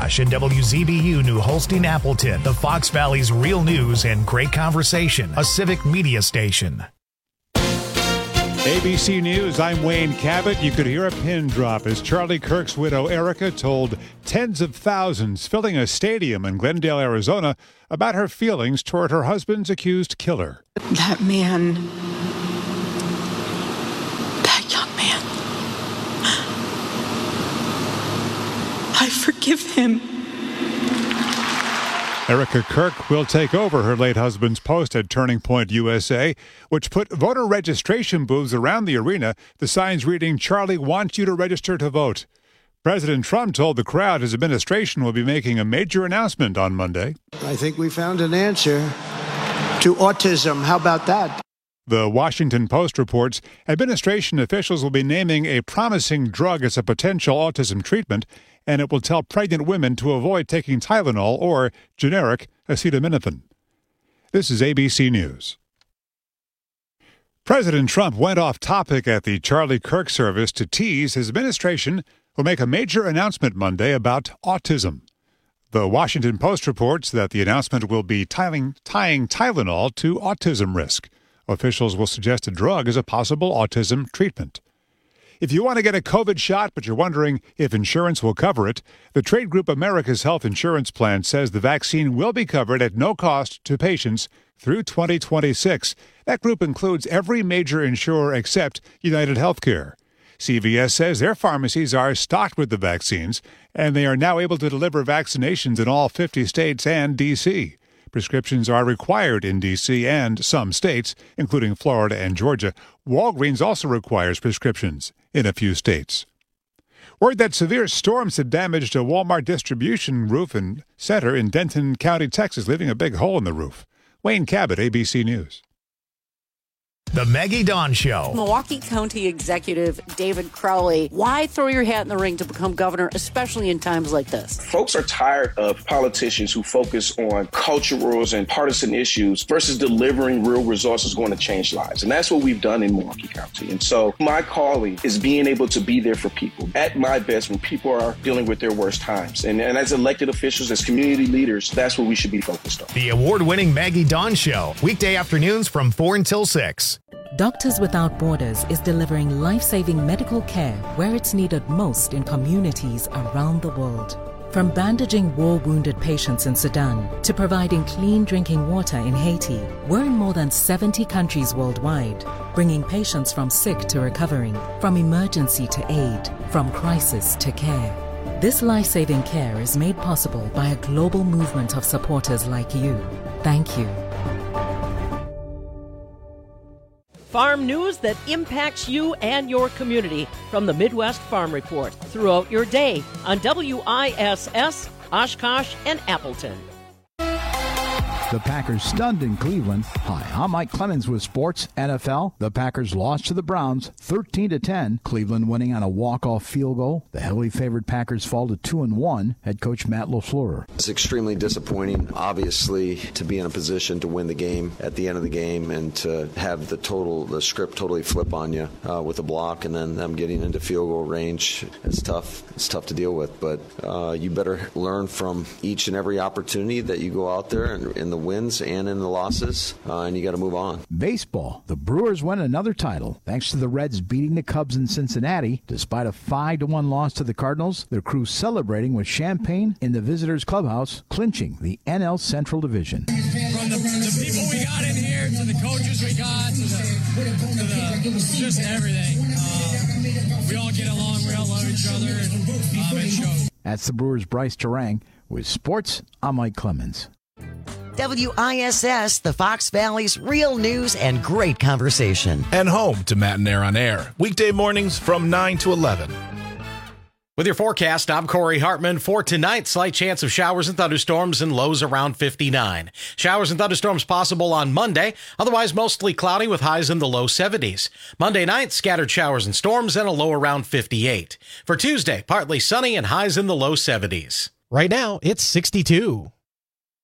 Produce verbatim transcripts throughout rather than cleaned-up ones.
Oshkosh and W Z B U New Holstein Appleton, the Fox Valley's real news and great conversation, a civic media station. A B C News, I'm Wayne Cabot. You could hear a pin drop as Charlie Kirk's widow Erica told tens of thousands filling a stadium in Glendale, Arizona, about her feelings toward her husband's accused killer. That man, that young man, I forgive him. Erica Kirk will take over her late husband's post at Turning Point U S A, which put voter registration booths around the arena, the signs reading, "Charlie wants you to register to vote." President Trump told the crowd his administration will be making a major announcement on Monday. I think we found an answer to autism. How about that? The Washington Post reports administration officials will be naming a promising drug as a potential autism treatment, and it will tell pregnant women to avoid taking Tylenol or generic acetaminophen. This is A B C News. President Trump went off topic at the Charlie Kirk service to tease his administration will make a major announcement Monday about autism. The Washington Post reports that the announcement will be tying, tying Tylenol to autism risk. Officials will suggest a drug as a possible autism treatment. If you want to get a COVID shot but you're wondering if insurance will cover it, the trade group America's Health Insurance Plan says the vaccine will be covered at no cost to patients through twenty twenty-six. That group includes every major insurer except United Healthcare. C V S says their pharmacies are stocked with the vaccines, and they are now able to deliver vaccinations in all fifty states and D C Prescriptions are required in D C and some states, including Florida and Georgia. Walgreens also requires prescriptions in a few states. Word that severe storms had damaged a Walmart distribution roof and center in Denton County, Texas, leaving a big hole in the roof. Wayne Cabot, A B C News. The Maggie Dawn Show. Milwaukee County Executive David Crowley, why throw your hat in the ring to become governor, especially in times like this? Folks are tired of politicians who focus on culturals and partisan issues versus delivering real resources going to change lives. And that's what we've done in Milwaukee County. And so my calling is being able to be there for people at my best when people are dealing with their worst times. And, and as elected officials, as community leaders, that's what we should be focused on. The award-winning Maggie Dawn Show, weekday afternoons from four until six. Doctors Without Borders is delivering life-saving medical care where it's needed most in communities around the world. From bandaging war-wounded patients in Sudan to providing clean drinking water in Haiti, we're in more than seventy countries worldwide, bringing patients from sick to recovering, from emergency to aid, from crisis to care. This life-saving care is made possible by a global movement of supporters like you. Thank you. Farm news that impacts you and your community from the Midwest Farm Report throughout your day on W I S S, Oshkosh, and Appleton. The Packers stunned in Cleveland. Hi, I'm Mike Clemens with Sports N F L. The Packers lost to the Browns thirteen to ten. Cleveland winning on a walk-off field goal. The heavily favored Packers fall to two and one. Head coach Matt LaFleur. It's extremely disappointing, obviously, to be in a position to win the game at the end of the game and to have the total, the script totally flip on you uh, with a block and then them getting into field goal range. It's tough. It's tough to deal with, but uh, you better learn from each and every opportunity that you go out there and in the wins and in the losses, uh, and you got to move on. Baseball. The Brewers win another title thanks to the Reds beating the Cubs in Cincinnati. Despite a five to one loss to the Cardinals, their crew celebrating with champagne in the visitors' clubhouse, clinching the N L Central Division. From the, the people we got in here to the coaches we got to the, to the just everything. Uh, we all get along. We all love each other. And, um, it shows. That's the Brewers' Bryce Terang. With sports, I'm Mike Clemens. W I S S, the Fox Valley's real news and great conversation. And home to Matt and Air on Air. Weekday mornings from nine to eleven. With your forecast, I'm Corey Hartman. For tonight, slight chance of showers and thunderstorms and lows around fifty-nine. Showers and thunderstorms possible on Monday, otherwise mostly cloudy with highs in the low seventies. Monday night, scattered showers and storms and a low around fifty-eight. For Tuesday, partly sunny and highs in the low seventies. Right now, it's sixty-two.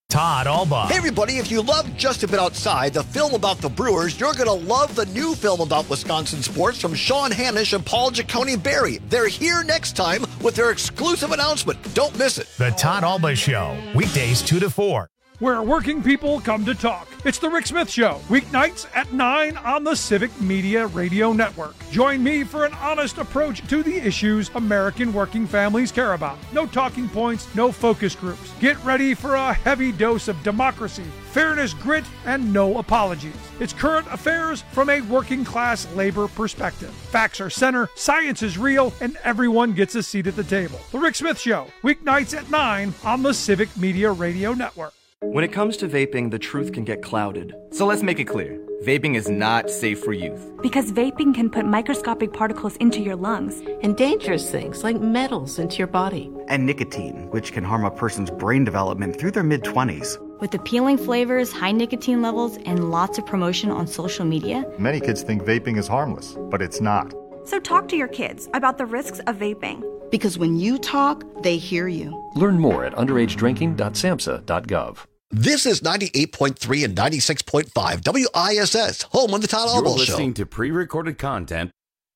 Todd Alba. Hey, everybody, if you love Just a Bit Outside, the film about the Brewers, you're going to love the new film about Wisconsin sports from Sean Hanisch and Paul Giacone-Berry. They're here next time with their exclusive announcement. Don't miss it. The Todd Alba Show, weekdays two to four. Where working people come to talk. It's the Rick Smith Show, weeknights at nine on the Civic Media Radio Network. Join me for an honest approach to the issues American working families care about. No talking points, no focus groups. Get ready for a heavy dose of democracy, fairness, grit, and no apologies. It's current affairs from a working class labor perspective. Facts are center, science is real, and everyone gets a seat at the table. The Rick Smith Show, weeknights at nine on the Civic Media Radio Network. When it comes to vaping, the truth can get clouded. So let's make it clear. Vaping is not safe for youth. Because vaping can put microscopic particles into your lungs. And dangerous things like metals into your body. And nicotine, which can harm a person's brain development through their mid-twenties. With appealing flavors, high nicotine levels, and lots of promotion on social media. Many kids think vaping is harmless, but it's not. So talk to your kids about the risks of vaping. Because when you talk, they hear you. Learn more at underage drinking dot samhsa dot gov. This is ninety-eight point three and ninety-six point five W I S S, home of the Todd Alba Show. You're listening to pre-recorded content.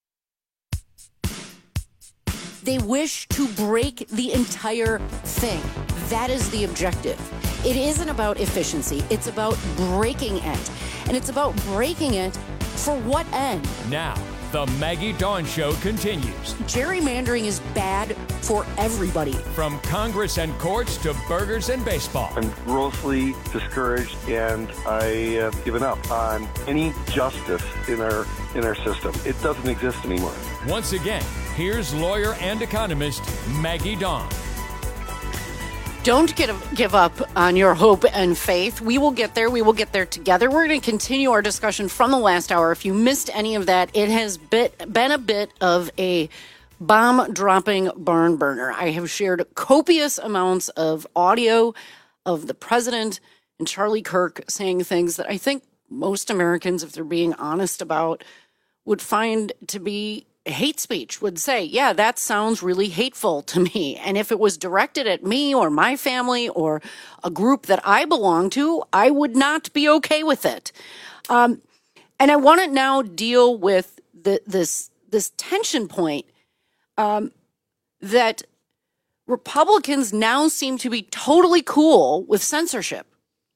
They wish to break the entire thing. That is the objective. It isn't about efficiency. It's about breaking it. And it's about breaking it for what end? Now, the Maggie Dawn Show continues. Gerrymandering is bad for everybody. From Congress and courts to burgers and baseball. I'm grossly discouraged, and I have given up on any justice in our in our system. It doesn't exist anymore. Once again, here's lawyer and economist Maggie Dawn. Don't get, give up on your hope and faith. We will get there. We will get there together. We're going to continue our discussion from the last hour. If you missed any of that, it has bit, been a bit of a bomb-dropping barn burner. I have shared copious amounts of audio of the president and Charlie Kirk saying things that I think most Americans, if they're being honest about, would find to be hate speech, would say, yeah, that sounds really hateful to me. And if it was directed at me or my family or a group that I belong to, I would not be okay with it. Um, and I want to now deal with the, this, this tension point um, that Republicans now seem to be totally cool with censorship.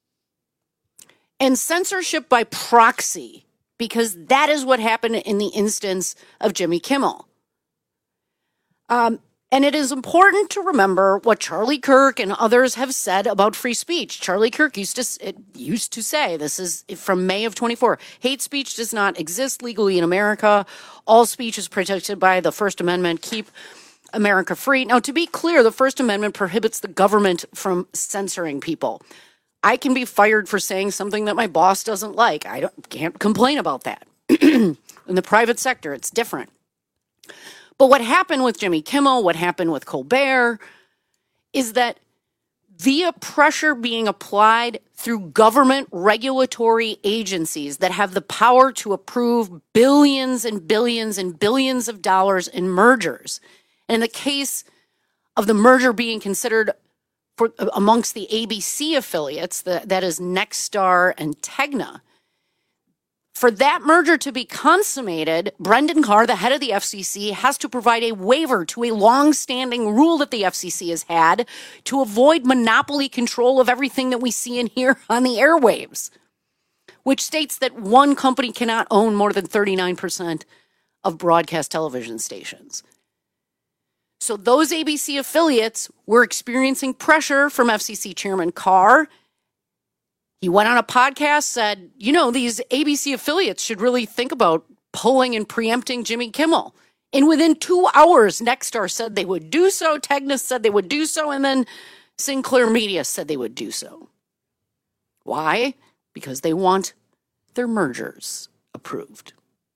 And censorship by proxy, because that is what happened in the instance of Jimmy Kimmel. Um, and it is important to remember what Charlie Kirk and others have said about free speech. Charlie Kirk used to, it used to say, this is from May of twenty-four, hate speech does not exist legally in America. All speech is protected by the First Amendment. Keep America free. Now, to be clear, the First Amendment prohibits the government from censoring people. I can be fired for saying something that my boss doesn't like. I don't, can't complain about that. In the private sector, it's different. But what happened with Jimmy Kimmel, what happened with Colbert, is that via pressure being applied through government regulatory agencies that have the power to approve billions and billions and billions of dollars in mergers, and in the case of the merger being considered For, amongst the A B C affiliates, the, that is Nexstar and Tegna, for that merger to be consummated, Brendan Carr, the head of the F C C, has to provide a waiver to a long-standing rule that the F C C has had to avoid monopoly control of everything that we see and hear on the airwaves, which states that one company cannot own more than thirty-nine percent of broadcast television stations. So those A B C affiliates were experiencing pressure from F C C Chairman Carr. He went on a podcast, said, you know, these A B C affiliates should really think about pulling and preempting Jimmy Kimmel. And within two hours, Nexstar said they would do so, Tegna said they would do so, and then Sinclair Media said they would do so. Why? Because they want their mergers approved.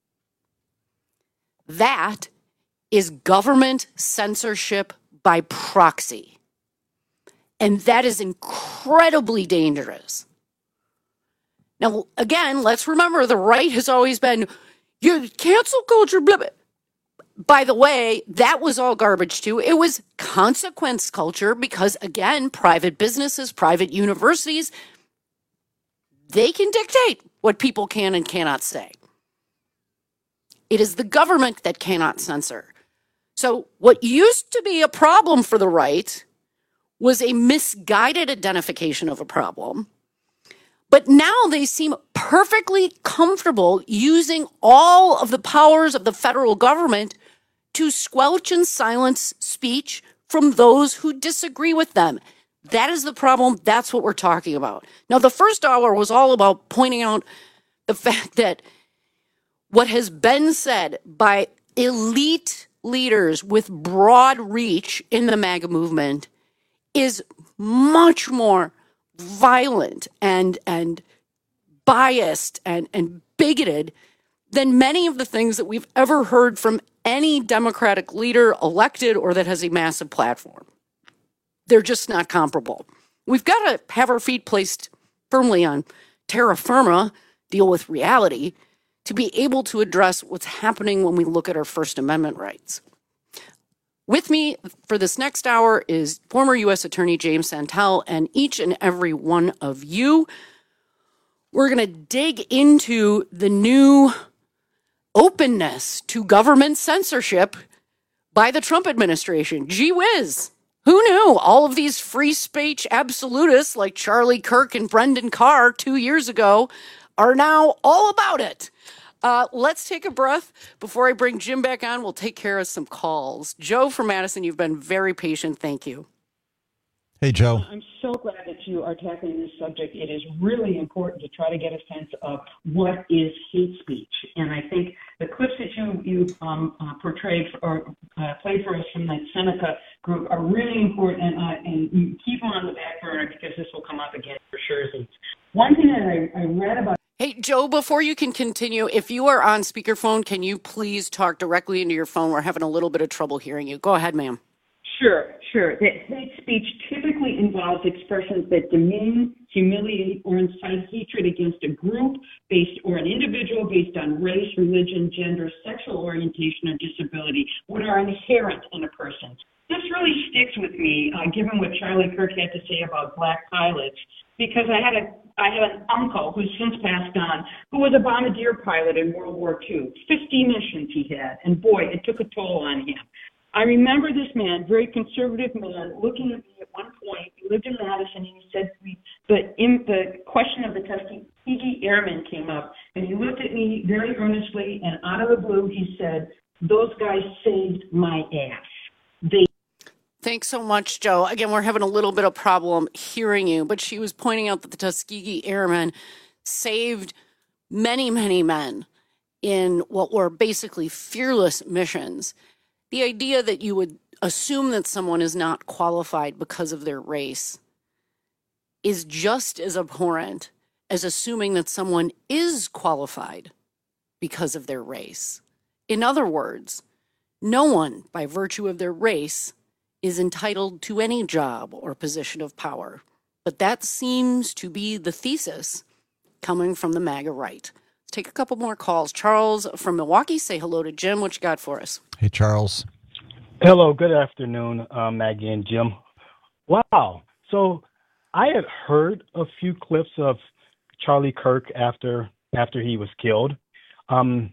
That is government censorship by proxy. And that is incredibly dangerous. Now, again, let's remember the right has always been, you cancel culture, blah, blah. by the way, that was all garbage too. It was consequence culture because, again, private businesses, private universities, they can dictate what people can and cannot say. It is the government that cannot censor. So what used to be a problem for the right was a misguided identification of a problem. But now they seem perfectly comfortable using all of the powers of the federal government to squelch and silence speech from those who disagree with them. That is the problem. That's what we're talking about. Now, the first hour was all about pointing out the fact that what has been said by elite leaders with broad reach in the MAGA movement is much more violent and and biased and, and bigoted than many of the things that we've ever heard from any Democratic leader elected or that has a massive platform. They're just not comparable. We've got to have our feet placed firmly on terra firma, deal with reality, to be able to address what's happening when we look at our First Amendment rights. With me for this next hour is former U S Attorney James Santel and each and every one of you. We're going to dig into the new openness to government censorship by the Trump administration. Gee whiz. Who knew? All of these free speech absolutists like Charlie Kirk and Brendan Carr two years ago are now all about it. Uh, let's take a breath. Before I bring Jim back on, we'll take care of some calls. Joe from Madison, you've been very patient. Thank you. Hey, Joe. I'm so glad that you are tackling this subject. It is really important to try to get a sense of what is hate speech. And I think the clips that you you um, uh, portrayed or uh, played for us from that Seneca group are really important, and, uh, and you keep them on the back burner because this will come up again for sure. One thing that I, I read about. Hey, Joe, before you can continue, if you are on speakerphone, can you please talk directly into your phone? We're having a little bit of trouble hearing you. Go ahead, ma'am. Sure, sure. That hate speech typically involves expressions that demean, humiliate, or incite hatred against a group based or an individual based on race, religion, gender, sexual orientation, or disability, what are inherent in a person. This really sticks with me, uh, given what Charlie Kirk had to say about black pilots, because I had a I had an uncle who's since passed on, who was a bombardier pilot in World War Two. fifty missions he had, and boy, it took a toll on him. I remember this man, very conservative man, looking at me at one point. He lived in Madison, and he said to me, the, in, the question of the Tuskegee Airmen came up, and he looked at me very earnestly, and out of the blue, he said, those guys saved my ass. They Thanks so much, Joe. Again, we're having a little bit of problem hearing you, but she was pointing out that the Tuskegee Airmen saved many, many men in what were basically fearless missions. The idea that you would assume that someone is not qualified because of their race is just as abhorrent as assuming that someone is qualified because of their race. In other words, no one, by virtue of their race, is entitled to any job or position of power. But that seems to be the thesis coming from the MAGA right. Let's take a couple more calls. Charles from Milwaukee, say hello to Jim. What you got for us? Hey, Charles. Hello, good afternoon, uh, Maggie and Jim. Wow. So I had heard a few clips of Charlie Kirk after after he was killed. Um,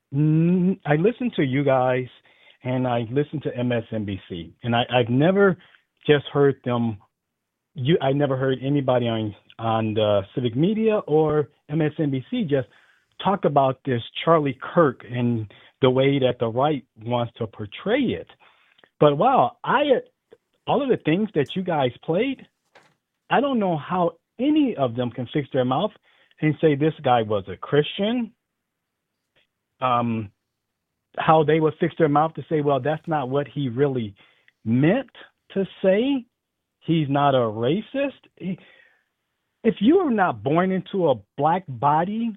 I listened to you guys, and I listened to M S N B C, and I, I've never just heard them. You, I never heard anybody on on the civic media or M S N B C just talk about this Charlie Kirk and the way that the right wants to portray it. But wow, I all of the things that you guys played, I don't know how any of them can fix their mouth and say this guy was a Christian. Um. How they would fix their mouth to say, well, that's not what he really meant to say. He's not a racist. He, if you are not born into a black body,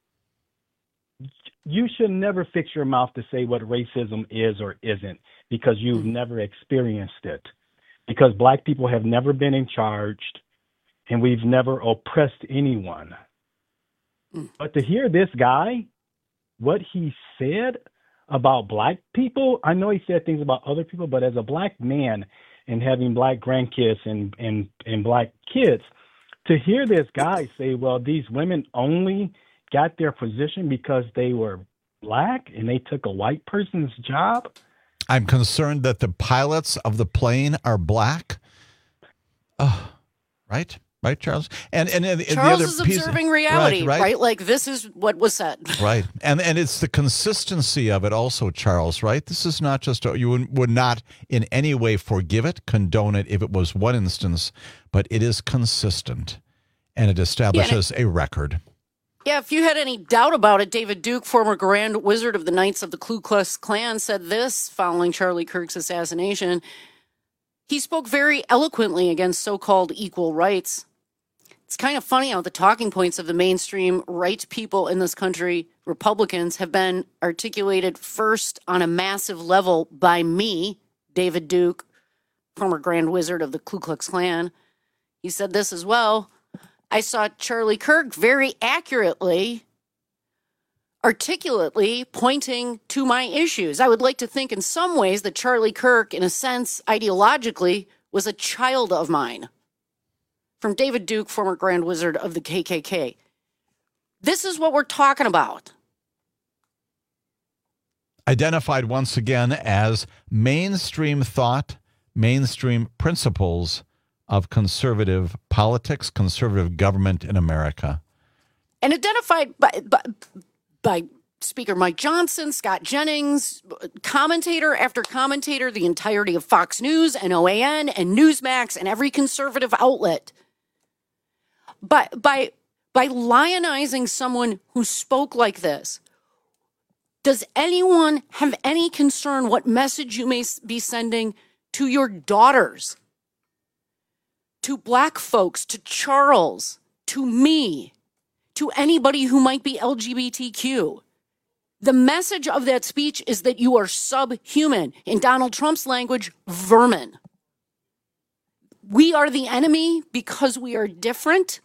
you should never fix your mouth to say what racism is or isn't, because you've mm-hmm. never experienced it. Because black people have never been in charge, and we've never oppressed anyone. Mm. But to hear this guy, what he said about black people. I know he said things about other people, but as a black man and having black grandkids and, and, and black kids, to hear this guy say, well, these women only got their position because they were black and they took a white person's job. I'm concerned that the pilots of the plane are black. Oh, right? Right, Charles? And and, and Charles the other is piece, observing reality, right, right? right? Like, this is what was said. Right. And and it's the consistency of it also, Charles, right? This is not just, a, you would, would not in any way forgive it, condone it if it was one instance, but it is consistent and it establishes yeah, and it, a record. Yeah, if you had any doubt about it, David Duke, former Grand Wizard of the Knights of the Ku Klux Klan, said this following Charlie Kirk's assassination. He spoke very eloquently against so-called equal rights. It's kind of funny how the talking points of the mainstream right people in this country, Republicans, have been articulated first on a massive level by me, David Duke, former Grand Wizard of the Ku Klux Klan. He said this as well. I saw Charlie Kirk very accurately, articulately pointing to my issues. I would like to think in some ways that Charlie Kirk, in a sense, ideologically, was a child of mine. From David Duke, former Grand Wizard of the K K K. This is what we're talking about. Identified once again as mainstream thought, mainstream principles of conservative politics, conservative government in America. And identified by, by, by Speaker Mike Johnson, Scott Jennings, commentator after commentator, the entirety of Fox News and O A N and Newsmax and every conservative outlet. But by, by lionizing someone who spoke like this, does anyone have any concern what message you may be sending to your daughters, to black folks, to Charles, to me, to anybody who might be L G B T Q? The message of that speech is that you are subhuman. In Donald Trump's language, vermin. We are the enemy because we are different.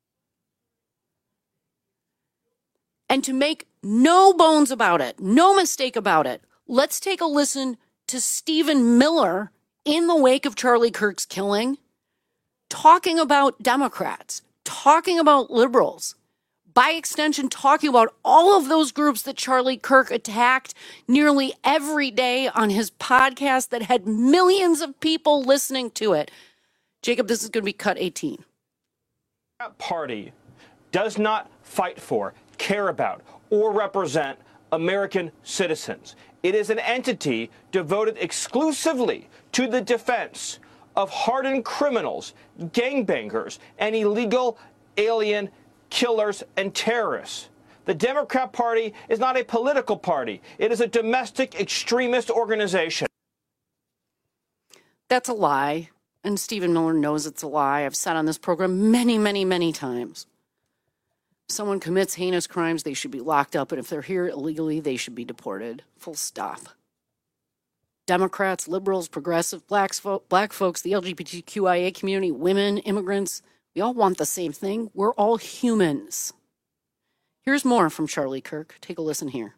And to make no bones about it, no mistake about it, let's take a listen to Stephen Miller in the wake of Charlie Kirk's killing, talking about Democrats, talking about liberals, by extension, talking about all of those groups that Charlie Kirk attacked nearly every day on his podcast that had millions of people listening to it. Jacob, this is going to be cut eighteen. That party does not fight for, care about, or represent American citizens. It is an entity devoted exclusively to the defense of hardened criminals, gangbangers, and illegal alien killers and terrorists. The Democrat Party is not a political party. It is a domestic extremist organization. That's a lie, and Stephen Miller knows it's a lie. I've said on this program many, many, many times. If someone commits heinous crimes, they should be locked up, and if they're here illegally, they should be deported. Full stop. Democrats, liberals, progressive, blacks, fo- black folks, the L G B T Q I A community, women, immigrants, we all want the same thing. We're all humans. Here's more from Charlie Kirk. Take a listen here.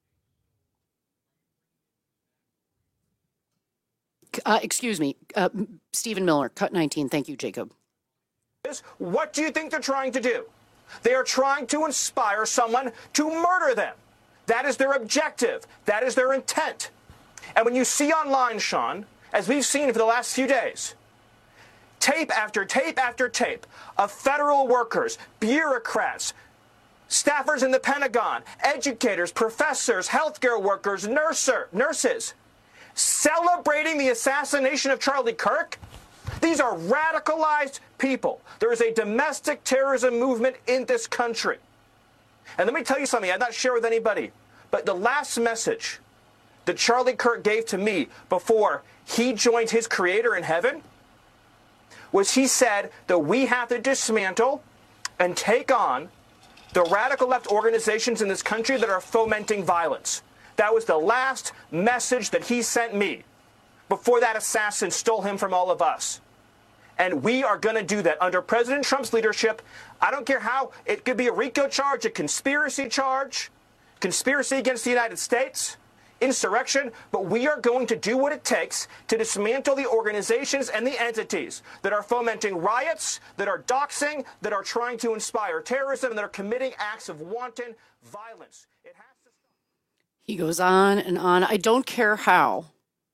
Uh, excuse me, uh, Stephen Miller, cut nineteen. Thank you, Jacob. What do you think they're trying to do? They are trying to inspire someone to murder them. That is their objective. That is their intent. And when you see online, Sean, as we've seen for the last few days, tape after tape after tape of federal workers, bureaucrats, staffers in the Pentagon, educators, professors, healthcare workers, nurser, nurses, celebrating the assassination of Charlie Kirk, these are radicalized people. There is a domestic terrorism movement in this country. And let me tell you something I've not shared with anybody, but the last message that Charlie Kirk gave to me before he joined his creator in heaven was he said that we have to dismantle and take on the radical left organizations in this country that are fomenting violence. That was the last message that he sent me before that assassin stole him from all of us. And we are going to do that under President Trump's leadership. I don't care how. It could be a RICO charge, a conspiracy charge, conspiracy against the United States. insurrection, but we are going to do what it takes to dismantle the organizations and the entities that are fomenting riots, that are doxing, that are trying to inspire terrorism, and that are committing acts of wanton violence. It has to stop. He goes on and on. I don't care how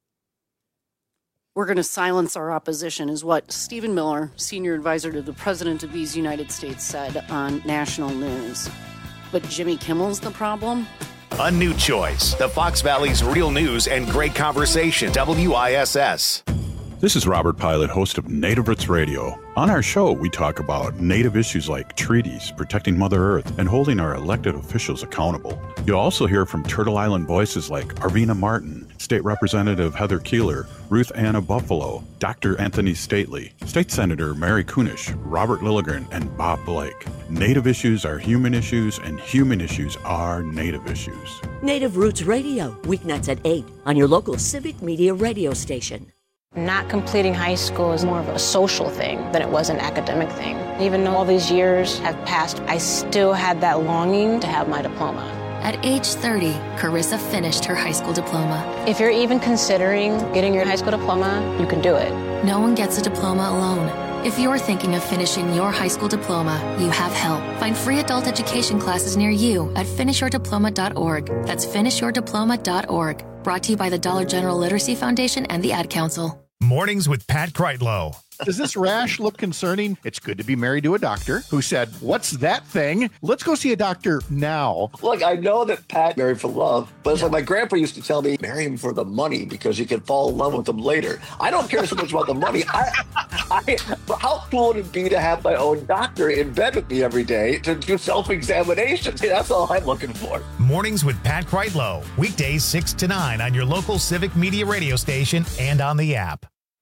we're going to silence our opposition, is what Stephen Miller, senior advisor to the President of these United States, said on national news. But Jimmy Kimmel's the problem? A new choice. The Fox Valley's real news and great conversation. W I S S. This is Robert Pilot, host of Native Roots Radio. On our show, we talk about Native issues like treaties, protecting Mother Earth, and holding our elected officials accountable. You'll also hear from Turtle Island voices like Arvina Martin, State Representative Heather Keeler, Ruth Ann of Buffalo, Doctor Anthony Stately, State Senator Mary Kunish, Robert Lilligren, and Bob Blake. Native issues are human issues, and human issues are Native issues. Native Roots Radio, weeknights at eight on your local Civic Media radio station. Not completing high school is more of a social thing than it was an academic thing. Even though all these years have passed, I still had that longing to have my diploma. At age thirty, Carissa finished her high school diploma. If you're even considering getting your high school diploma, you can do it. No one gets a diploma alone. If you're thinking of finishing your high school diploma, you have help. Find free adult education classes near you at finish your diploma dot org. That's finish your diploma dot org. Brought to you by the Dollar General Literacy Foundation and the Ad Council. Mornings with Pat Kreitlow. Does this rash look concerning? It's good to be married to a doctor who said, "What's that thing? Let's go see a doctor now." Look, I know that Pat married for love, but it's like my grandpa used to tell me, marry him for the money because you can fall in love with him later. I don't care so much about the money. I, I, how cool would it be to have my own doctor in bed with me every day to do self-examinations? That's all I'm looking for. Mornings with Pat Kreitlow. Weekdays six to nine on your local Civic Media radio station and on the app.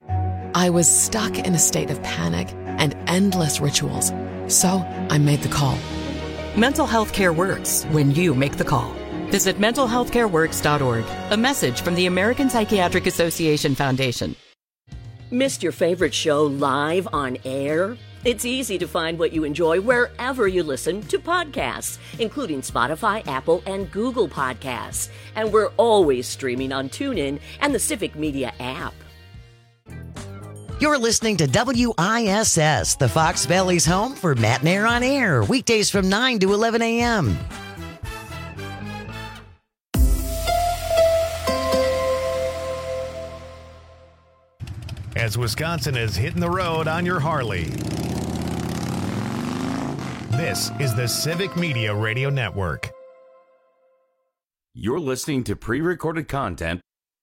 I was stuck in a state of panic and endless rituals, so I made the call. Mental health care works when you make the call. Visit mental health care works dot org. A message from the American Psychiatric Association Foundation. Missed your favorite show live on air? It's easy to find what you enjoy wherever you listen to podcasts, including Spotify, Apple, and Google Podcasts. And we're always streaming on TuneIn and the Civic Media app. You're listening to W I S S, the Fox Valley's home for Matt and Air on Air, weekdays from nine to eleven a.m. As Wisconsin is hitting the road on your Harley. This is the Civic Media Radio Network. You're listening to pre-recorded content.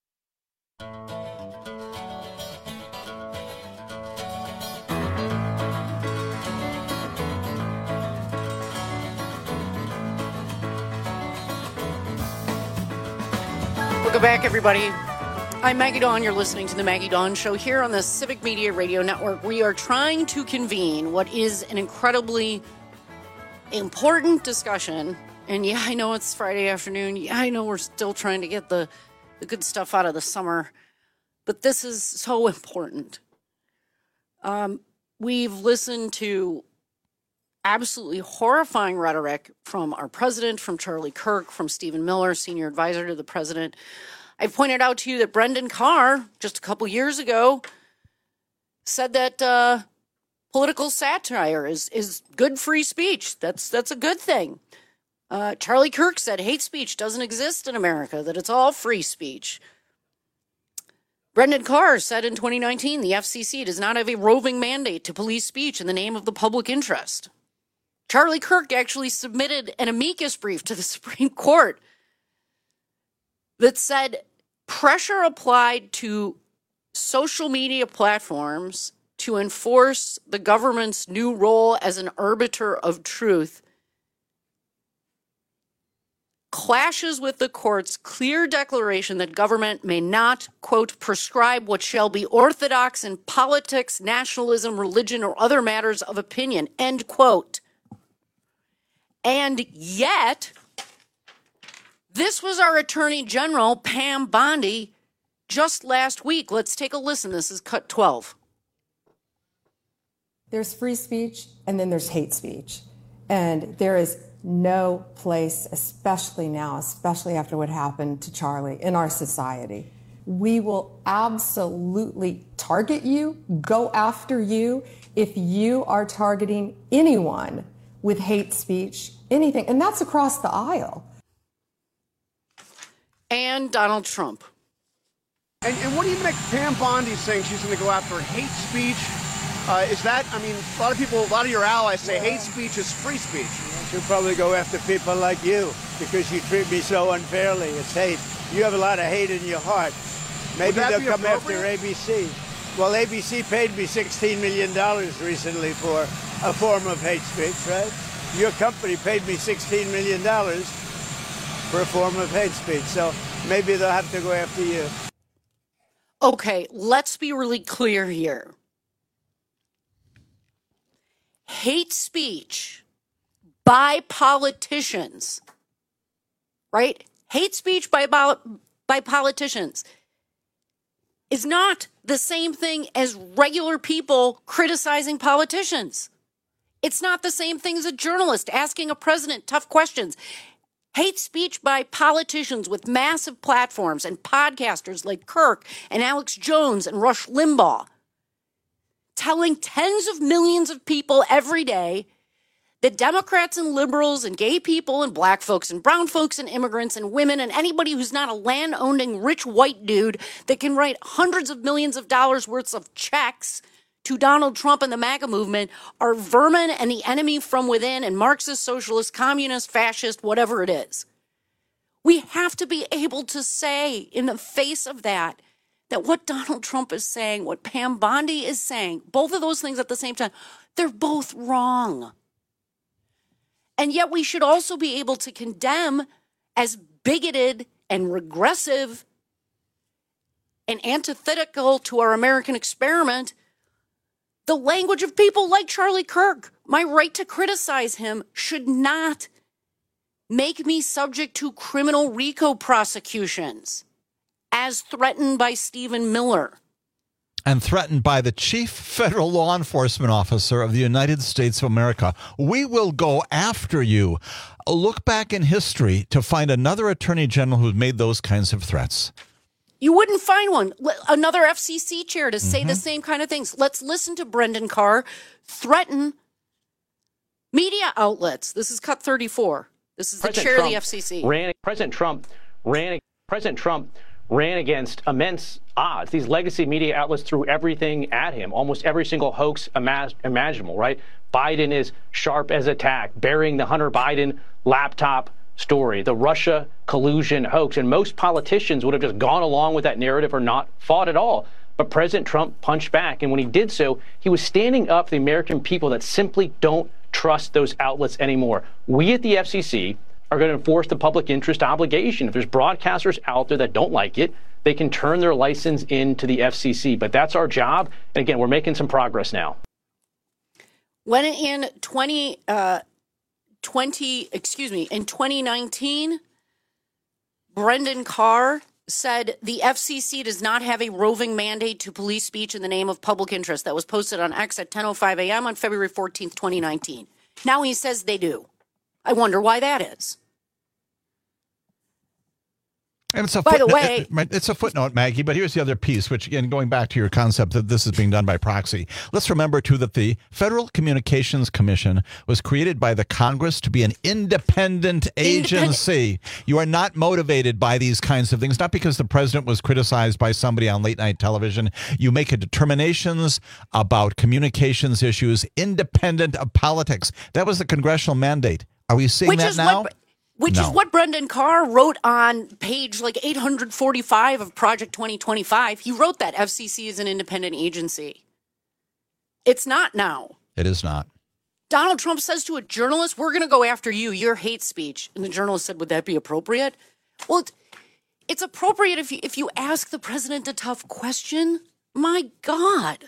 Welcome back, everybody. I'm Maggie Dawn. You're listening to the Maggie Dawn Show here on the Civic Media Radio Network. We are trying to convene what is an incredibly important discussion. And yeah, I know it's Friday afternoon. Yeah, I know we're still trying to get the, the good stuff out of the summer. But this is so important. Um, we've listened to absolutely horrifying rhetoric from our president, from Charlie Kirk, from Stephen Miller, senior advisor to the president. I pointed out to you that Brendan Carr, just a couple years ago, said that uh, political satire is, is good free speech. That's that's a good thing. Uh, Charlie Kirk said hate speech doesn't exist in America, that it's all free speech. Brendan Carr said in twenty nineteen, the F C C does not have a roving mandate to police speech in the name of the public interest. Charlie Kirk actually submitted an amicus brief to the Supreme Court that said pressure applied to social media platforms to enforce the government's new role as an arbiter of truth clashes with the court's clear declaration that government may not, quote, prescribe what shall be orthodox in politics, nationalism, religion, or other matters of opinion, end quote. And yet, this was our Attorney General, Pam Bondi, just last week. Let's take a listen. This is cut twelve. There's free speech, and then there's hate speech. And there is no place, especially now, especially after what happened to Charlie, in our society. We will absolutely target you, go after you, if you are targeting anyone with hate speech, anything. And that's across the aisle. And Donald Trump. And, and what do you make Pam Bondi saying she's going to go after hate speech? Uh, is that, I mean, a lot of people, a lot of your allies say hate speech is free speech. She'll probably go after people like you because you treat me so unfairly. It's hate. You have a lot of hate in your heart. Maybe they'll be come after A B C. Well, A B C paid me sixteen million dollars recently for a form of hate speech, right? Your company paid me sixteen million dollars for a form of hate speech. So maybe they'll have to go after you. Okay, let's be really clear here. Hate speech by politicians, right? Hate speech by by politicians is not the same thing as regular people criticizing politicians. It's not the same thing as a journalist asking a president tough questions. Hate speech by politicians with massive platforms and podcasters like Kirk and Alex Jones and Rush Limbaugh, telling tens of millions of people every day that Democrats and liberals and gay people and black folks and brown folks and immigrants and women and anybody who's not a land-owning rich white dude that can write hundreds of millions of dollars worth of checks to Donald Trump and the MAGA movement are vermin and the enemy from within and Marxist, socialist, communist, fascist, whatever it is. We have to be able to say in the face of that, that what Donald Trump is saying, what Pam Bondi is saying, both of those things at the same time, they're both wrong. And yet we should also be able to condemn as bigoted and regressive and antithetical to our American experiment the language of people like Charlie Kirk. My right to criticize him should not make me subject to criminal RICO prosecutions as threatened by Stephen Miller. And threatened by the chief federal law enforcement officer of the United States of America. We will go after you. Look back in history to find another attorney general who's made those kinds of threats. You wouldn't find one. Another F C C chair to say Mm-hmm. the same kind of things. Let's listen to Brendan Carr threaten media outlets. This is cut thirty-four. This is the President chair Trump of the F C C. Ran, President Trump ran. President Trump ran against immense odds. These legacy media outlets threw everything at him, almost every single hoax imag- imaginable, right? Biden is sharp as a tack, burying the Hunter Biden laptop story, the Russia collusion hoax. And most politicians would have just gone along with that narrative or not fought at all. But President Trump punched back. And when he did so, he was standing up for the American people that simply don't trust those outlets anymore. We at the F C C are going to enforce the public interest obligation. If there's broadcasters out there that don't like it, they can turn their license into the F C C. But that's our job. And again, we're making some progress now. When in twenty, uh, twenty, excuse me, in twenty nineteen, Brendan Carr said the F C C does not have a roving mandate to police speech in the name of public interest. That was posted on X at ten oh five a.m. on February fourteenth, twenty nineteen. Now he says they do. I wonder why that is. And it's a By the footnote, way- it- it's a footnote, Maggie, but here's the other piece, which, again, going back to your concept that this is being done by proxy. Let's remember, too, that the Federal Communications Commission was created by the Congress to be an independent agency. You are not motivated by these kinds of things, not because the president was criticized by somebody on late night television. You make a determinations about communications issues independent of politics. That was the congressional mandate. Are we seeing Which that is now? what- Which No. is what Brendan Carr wrote on page like eight hundred forty-five of Project twenty twenty-five. He wrote that F C C is an independent agency. It's not now. It is not. Donald Trump says to a journalist, we're going to go after you, your hate speech. And the journalist said, would that be appropriate? Well, it's, it's appropriate if you, if you ask the president a tough question. My God.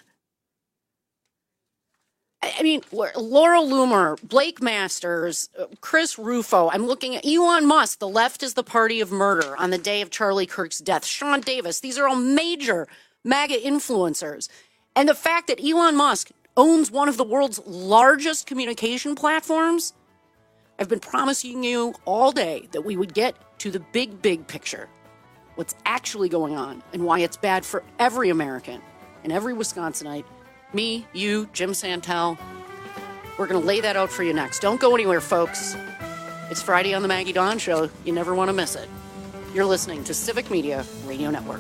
I mean, Laura Loomer, Blake Masters, Chris Rufo. I'm looking at Elon Musk. The left is the party of murder on the day of Charlie Kirk's death. Sean Davis. These are all major MAGA influencers. And the fact that Elon Musk owns one of the world's largest communication platforms I've been promising you all day that we would get to the big, big picture. What's actually going on and why it's bad for every American and every Wisconsinite. Me, you, Jim Santel. We're going to lay that out for you next. Don't go anywhere, folks. It's Friday on the Maggie Dawn Show. You never want to miss it. You're listening to Civic Media Radio Network.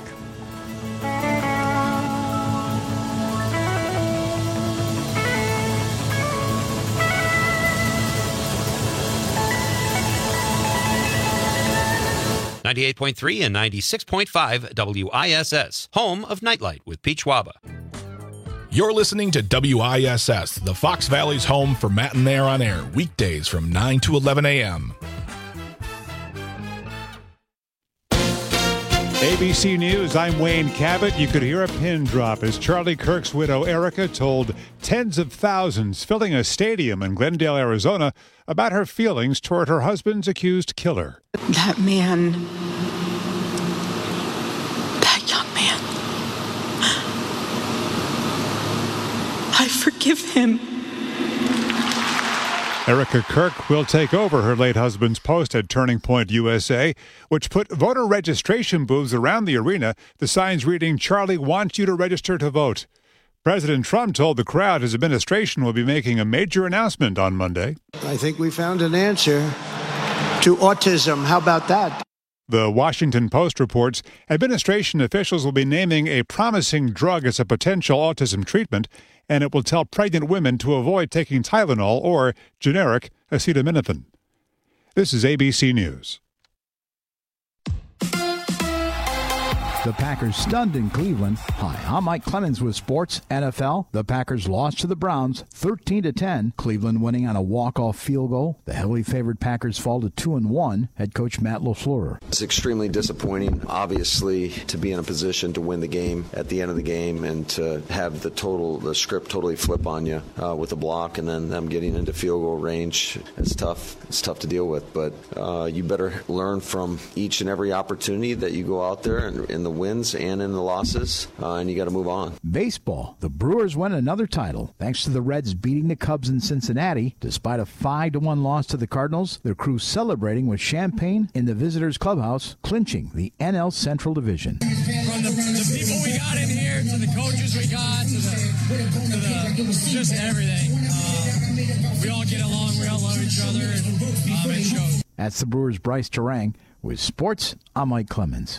ninety-eight point three and ninety-six point five W I S S, home of Nightlight with Pete Schwaba. You're listening to W I S S, the Fox Valley's home for Matt and Nair on Air, weekdays from nine to eleven a.m. A B C News, I'm Wayne Cabot. You could hear a pin drop as Charlie Kirk's widow, Erica, told tens of thousands filling a stadium in Glendale, Arizona, about her feelings toward her husband's accused killer. That man, that young man, I forgive him. Erica Kirk will take over her late husband's post at Turning Point U S A, which put voter registration booths around the arena, the signs reading, "Charlie wants you to register to vote." President Trump told the crowd his administration will be making a major announcement on Monday. I think we found an answer to autism. How about that? The Washington Post reports administration officials will be naming a promising drug as a potential autism treatment, and it will tell pregnant women to avoid taking Tylenol or generic acetaminophen. This is A B C News. The Packers stunned in Cleveland. Hi, I'm Mike Clemens with Sports N F L. The Packers lost to the Browns thirteen to ten. Cleveland winning on a walk-off field goal. The heavily favored Packers fall to two and one. Head coach Matt LaFleur. It's extremely disappointing, obviously, to be in a position to win the game at the end of the game and to have the total, the script totally flip on you uh, with a block and then them getting into field goal range. It's tough. It's tough to deal with, but uh, you better learn from each and every opportunity that you go out there and in the wins and in the losses, uh, and you got to move on. Baseball. The Brewers win another title thanks to the Reds beating the Cubs in Cincinnati. Despite a five to one loss to the Cardinals, their crew celebrating with champagne in the visitors' clubhouse, clinching the N L Central Division. From the, the people we got in here to the coaches we got to the, to the just everything. Uh, we all get along. We all love each other. And, um, it shows. That's the Brewers' Bryce Terang. With sports, I'm Mike Clemens.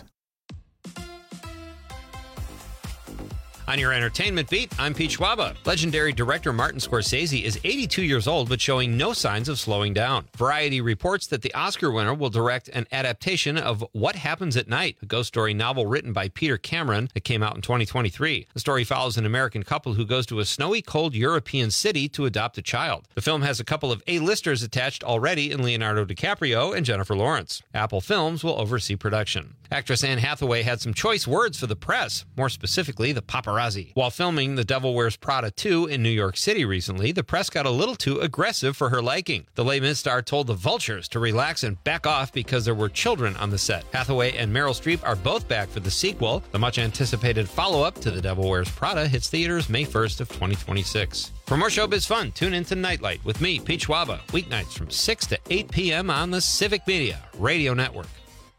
On your entertainment beat, I'm Pete Schwaba. Legendary director Martin Scorsese is eighty-two years old, but showing no signs of slowing down. Variety reports that the Oscar winner will direct an adaptation of What Happens at Night, a ghost story novel written by Peter Cameron that came out in twenty twenty-three. The story follows an American couple who goes to a snowy, cold European city to adopt a child. The film has a couple of A-listers attached already in Leonardo DiCaprio and Jennifer Lawrence. Apple Films will oversee production. Actress Anne Hathaway had some choice words for the press, more specifically the paparazzi. While filming The Devil Wears Prada two in New York City recently, the press got a little too aggressive for her liking. The Les Mis star told the Vultures to relax and back off because there were children on the set. Hathaway and Meryl Streep are both back for the sequel. The much-anticipated follow-up to The Devil Wears Prada hits theaters May first of twenty twenty-six. For more showbiz fun, tune in to Nightlight with me, Pete Schwaba, weeknights from six to eight p.m. on the Civic Media Radio Network.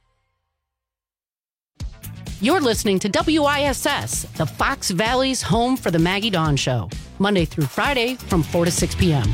You're listening to W I S S, the Fox Valley's home for the Maggie Dawn Show, Monday through Friday from four to six p.m.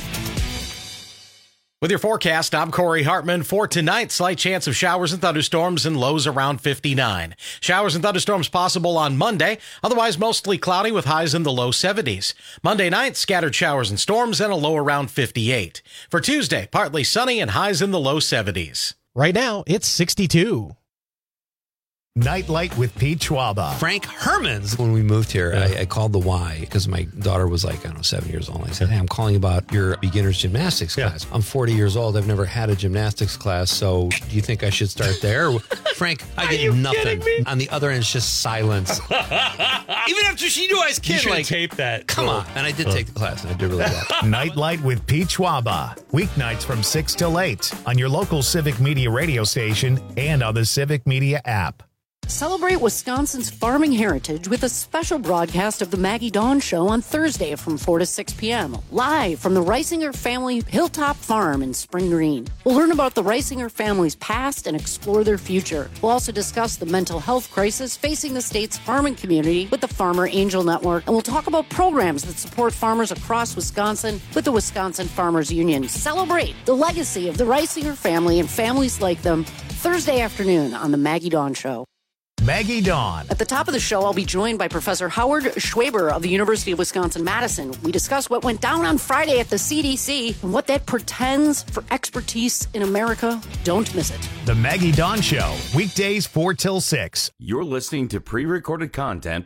With your forecast, I'm Corey Hartman. For tonight, slight chance of showers and thunderstorms and lows around fifty-nine. Showers and thunderstorms possible on Monday, otherwise mostly cloudy with highs in the low seventies. Monday night, scattered showers and storms and a low around fifty-eight. For Tuesday, partly sunny and highs in the low seventies. Right now, it's sixty-two. Nightlight with Pete Schwaba. Frank Hermans. When we moved here, yeah. I, I called the Y because my daughter was like, I don't know, seven years old. I said, hey, I'm calling about your beginner's gymnastics yeah. class. I'm forty years old. I've never had a gymnastics class. So do you think I should start there? Frank, I get nothing. On the other end, it's just silence. Even after she knew I was kidding. You should like, tape that. Come on. And I did take the class and I did really well. Nightlight with Pete Schwaba. Weeknights from six till eight on your local Civic Media radio station and on the Civic Media app. Celebrate Wisconsin's farming heritage with a special broadcast of the Maggie Dawn Show on Thursday from four to six p.m. live from the Reisinger family Hilltop Farm in Spring Green. We'll learn about the Reisinger family's past and explore their future. We'll also discuss the mental health crisis facing the state's farming community with the Farmer Angel Network, and we'll talk about programs that support farmers across Wisconsin with the Wisconsin Farmers Union. Celebrate the legacy of the Reisinger family and families like them Thursday afternoon on the Maggie Dawn Show. Maggie Dawn. At the top of the show, I'll be joined by Professor Howard Schwaber of the University of Wisconsin-Madison. We discuss what went down on Friday at the C D C and what that portends for expertise in America. Don't miss it. The Maggie Dawn Show, weekdays four till six. You're listening to pre-recorded content.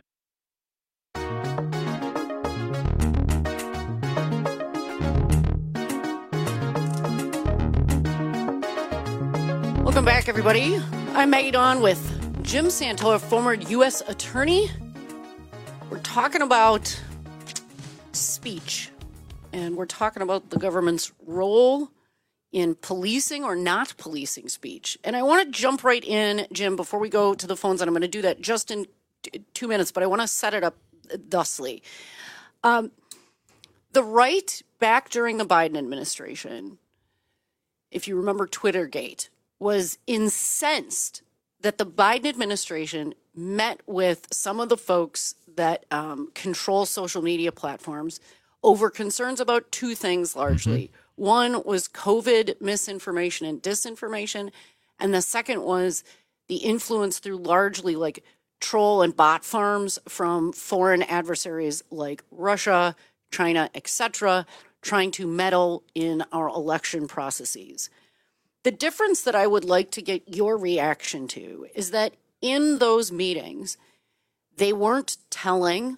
Welcome back, everybody. I'm Maggie Dawn with Jim Santola, former U S attorney. We're talking about speech, and we're talking about the government's role in policing or not policing speech. And I want to jump right in, Jim, before we go to the phones, and I'm going to do that just in t- two minutes, but I want to set it up thusly. Um, the right, back during the Biden administration, if you remember Twittergate, was incensed that the Biden administration met with some of the folks that um, control social media platforms over concerns about two things largely. Mm-hmm. One was COVID misinformation and disinformation, and the second was the influence through largely like troll and bot farms from foreign adversaries like Russia, China, et cetera, trying to meddle in our election processes. The difference that I would like to get your reaction to is that in those meetings, they weren't telling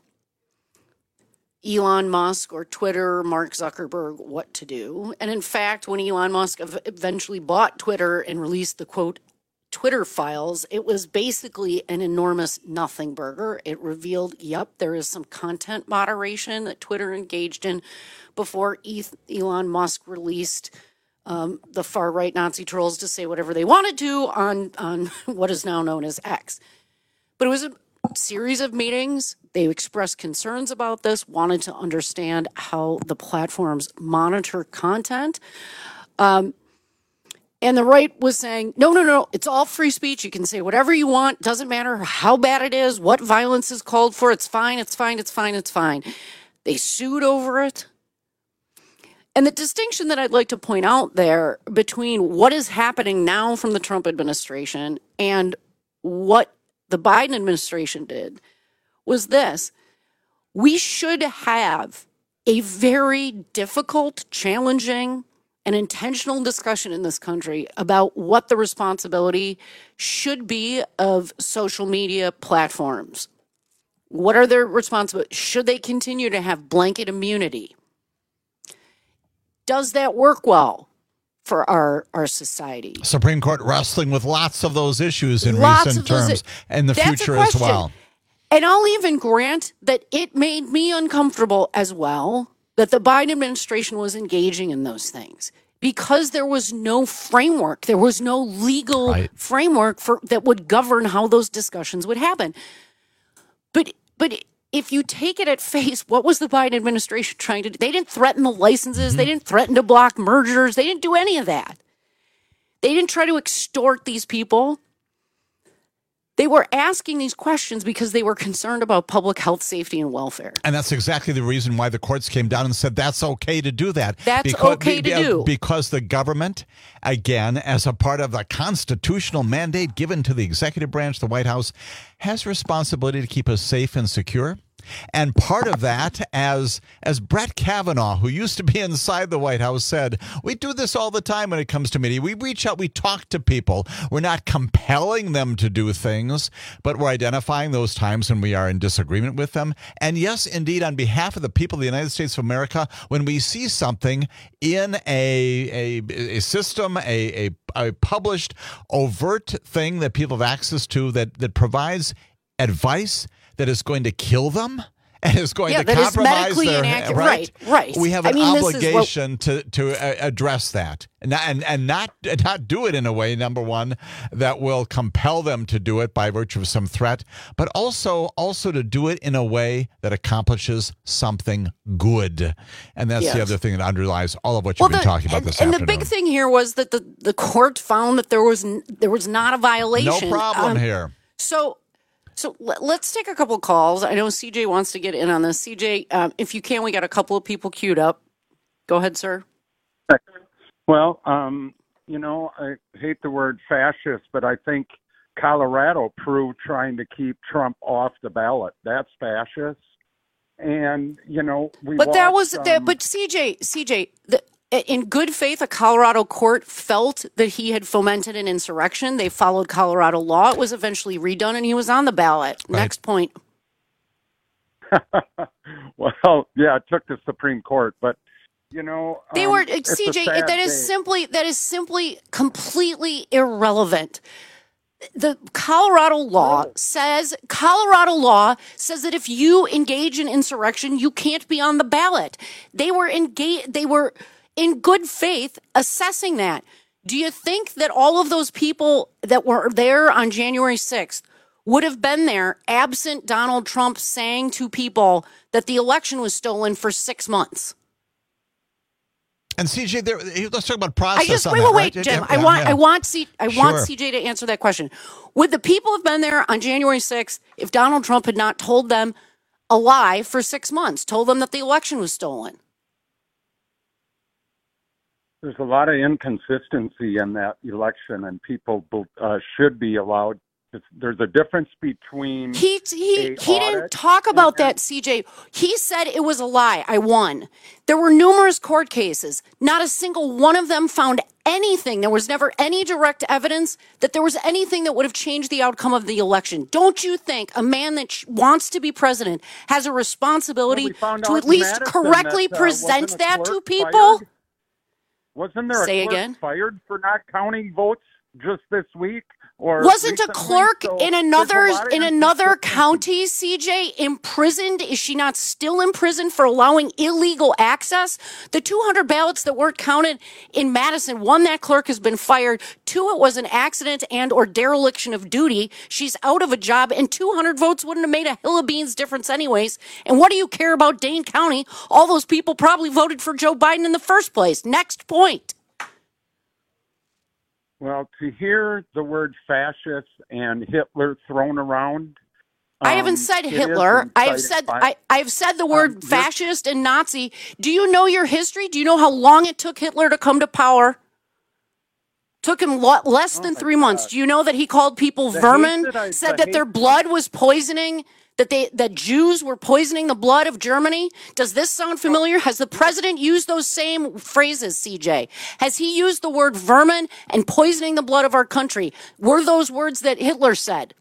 Elon Musk or Twitter or Mark Zuckerberg what to do. And in fact, when Elon Musk eventually bought Twitter and released the, quote, Twitter files, it was basically an enormous nothing burger. It revealed, yep, there is some content moderation that Twitter engaged in before Elon Musk released Um, the far-right Nazi trolls to say whatever they wanted to on, on what is now known as X. But it was a series of meetings. They expressed concerns about this, wanted to understand how the platforms monitor content. Um, and the right was saying, no, no, no, it's all free speech. You can say whatever you want. Doesn't matter how bad it is, what violence is called for. It's fine, it's fine, it's fine, it's fine. They sued over it. And the distinction that I'd like to point out there between what is happening now from the Trump administration and what the Biden administration did was this. We should have a very difficult, challenging, and intentional discussion in this country about what the responsibility should be of social media platforms. What are their responsibilities? Should they continue to have blanket immunity? Does that work well for our, our society? Supreme Court wrestling with lots of those issues in lots recent those, terms and the that's future as well. And I'll even grant that it made me uncomfortable as well that the Biden administration was engaging in those things because there was no framework. There was no legal right. framework for that would govern how those discussions would happen. But but if you take it at face, what was the Biden administration trying to do? They didn't threaten the licenses. Mm-hmm. They didn't threaten to block mergers. They didn't do any of that. They didn't try to extort these people. They were asking these questions because they were concerned about public health, safety, and welfare. And that's exactly the reason why the courts came down and said that's okay to do that. That's because, okay to be, do. Because the government, again, as a part of the constitutional mandate given to the executive branch, the White House, has responsibility to keep us safe and secure. And part of that, as as Brett Kavanaugh, who used to be inside the White House, said, we do this all the time when it comes to media. We reach out, we talk to people. We're not compelling them to do things, but we're identifying those times when we are in disagreement with them. And yes, indeed, on behalf of the people of the United States of America, when we see something in a a, a system, a, a, a published, overt thing that people have access to that, that provides advice that is going to kill them and is going yeah, to that is compromise medically their inaccurate. right. Right, right. We have I an mean, this is obligation what- to to uh, address that, and not, and and not not do it in a way, number one, that will compel them to do it by virtue of some threat, but also also to do it in a way that accomplishes something good, and that's Yes. the other thing that underlies all of what Well, you've been the- talking about and, this and afternoon. the big thing here was that the, the court found that there was n- there was not a violation. No problem Um, here. So, so let, let's take a couple calls. I know C J wants to get in on this. C J, um, if you can, we got a couple of people queued up. Go ahead, sir. Well, um, you know, I hate the word fascist, but I think Colorado proved trying to keep Trump off the ballot. That's fascist. And, you know, we But that was watched, that. um, But C J, C J, the, in good faith, a Colorado court felt that he had fomented an insurrection. They followed Colorado law. It was eventually redone, and he was on the ballot. Next point. well, yeah, it took the Supreme Court, but, you know, They um, were it's a C J. sad That is day. simply that is simply completely irrelevant. The Colorado law says Colorado law says that if you engage in insurrection, you can't be on the ballot. They were engaged. They were in good faith assessing that. Do you think that all of those people that were there on January sixth would have been there absent Donald Trump saying to people that the election was stolen for six months? And C J, there, let's talk about process. I just on wait, that, wait, right? wait, Jim. Yeah, I want, yeah. I want, C, I Sure. want C J to answer that question. Would the people have been there on January sixth if Donald Trump had not told them a lie for six months, told them that the election was stolen? There's a lot of inconsistency in that election, and people uh, should be allowed. There's a difference between He he a he didn't audit talk about that, C J. He said it was a lie. I won. There were numerous court cases. Not a single one of them found anything. There was never any direct evidence that there was anything that would have changed the outcome of the election. Don't you think a man that sh- wants to be president has a responsibility Well, we found to out at in least Madison correctly that, uh, present wasn't a that to clerk people? fired? Wasn't there a Say clerk again? fired for not counting votes just this week? Or Wasn't a recently? clerk So in there's a another lot of in another inconsistency. county, C J, imprisoned? Is she not still in prison for allowing illegal access? The two hundred ballots that weren't counted in Madison, one, that clerk has been fired. Two, it was an accident and or dereliction of duty. She's out of a job, and two hundred votes wouldn't have made a hill of beans difference anyways. And what do you care about Dane County? All those people probably voted for Joe Biden in the first place. Next point. Well, to hear the word fascist and Hitler thrown around. I haven't um, said it is Hitler. I have inciting said violence. I, I've said the word Um, you're- fascist and Nazi. Do you know your history? Do you know how long it took Hitler to come to power? Took him lo- less than three months. Do you know that he called people The hate vermin? that I- said the that their hate- blood was poisoning. That they that Jews were poisoning the blood of Germany. Does this sound familiar? Has the president used those same phrases, C J? Has he used the word vermin and poisoning the blood of our country? Were those words that Hitler said?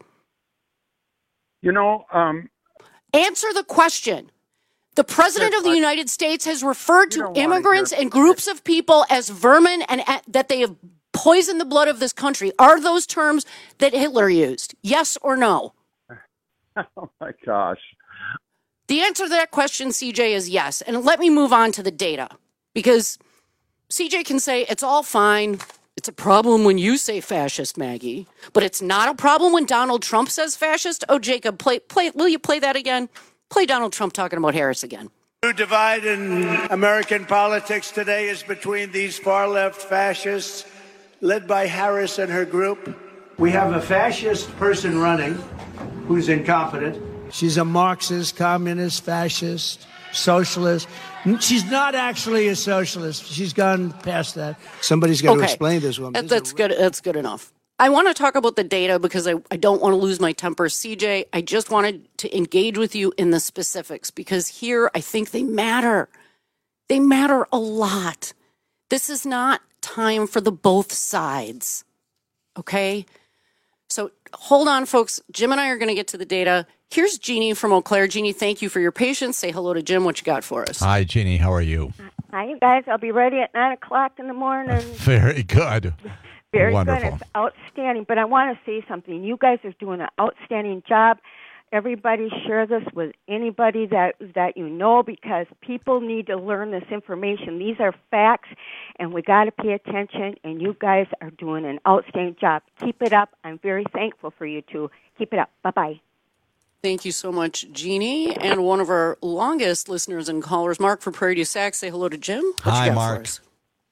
You know, um, Answer the question. The president Yes, of the I- United States has referred You to don't wanna immigrants hear- and groups of people as vermin and uh, that they have poisoned the blood of this country. Are those terms that Hitler used? Yes or no? oh my gosh. The answer to that question, C J, is yes. And let me move on to the data because C J can say it's all fine. It's a problem when you say fascist, Maggie, but it's not a problem when Donald Trump says fascist. Oh, Jacob, play, play. Will you play that again? Play Donald Trump talking about Harris again. The divide in American politics today is between these far-left fascists led by Harris and her group. We have a fascist person running who's incompetent. She's a Marxist, communist, fascist, socialist. She's not actually a socialist. She's gone past that. Somebody's got to explain this woman. That, that's good. That's good enough. I want to talk about the data because I, I don't want to lose my temper. C J, I just wanted to engage with you in the specifics because here I think they matter. They matter a lot. This is not time for the both sides. Okay? So hold on, folks. Jim and I are going to get to the data. Here's Jeannie from Eau Claire. Jeannie, thank you for your patience. Say hello to Jim. What you got for us? Hi, Jeannie. How are you? Hi, you guys. I'll be ready at nine o'clock in the morning. Very good. Very Wonderful. good. It's outstanding. But I want to say something. You guys are doing an outstanding job. everybody share this with anybody that that you know, because people need to learn this information. These are facts, and we got to pay attention, and you guys are doing an outstanding job. Keep it up. I'm very thankful for you two. Keep it up. Bye-bye. Thank you so much, Jeannie. And one of our longest listeners and callers, Mark from Prairie du Sac. Say hello to Jim. What Hi, you got Mark. for us?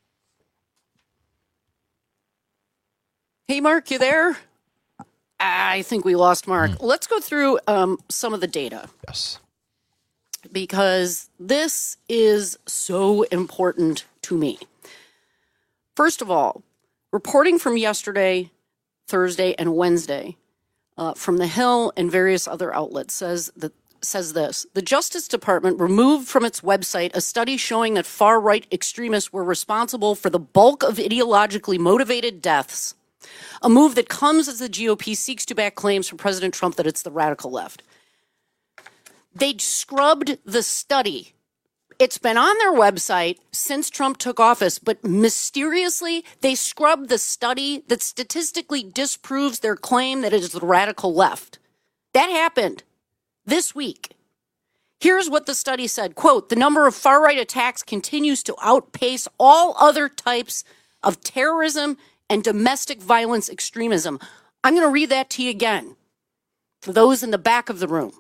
Hey, Mark, you there? I think we lost Mark. Mm. Let's go through um, some of the data. Yes. Because this is so important to me. First of all, reporting from yesterday, Thursday, and Wednesday uh, from The Hill and various other outlets says that says this. The Justice Department removed from its website a study showing that far-right extremists were responsible for the bulk of ideologically motivated deaths. A move that comes as the G O P seeks to back claims from President Trump that it's the radical left. They scrubbed the study. It's been on their website since Trump took office, but mysteriously, they scrubbed the study that statistically disproves their claim that it is the radical left. That happened this week. Here's what the study said. Quote, the number of far-right attacks continues to outpace all other types of terrorism and domestic violence extremism. I'm going to read that to you again for those in the back of the room.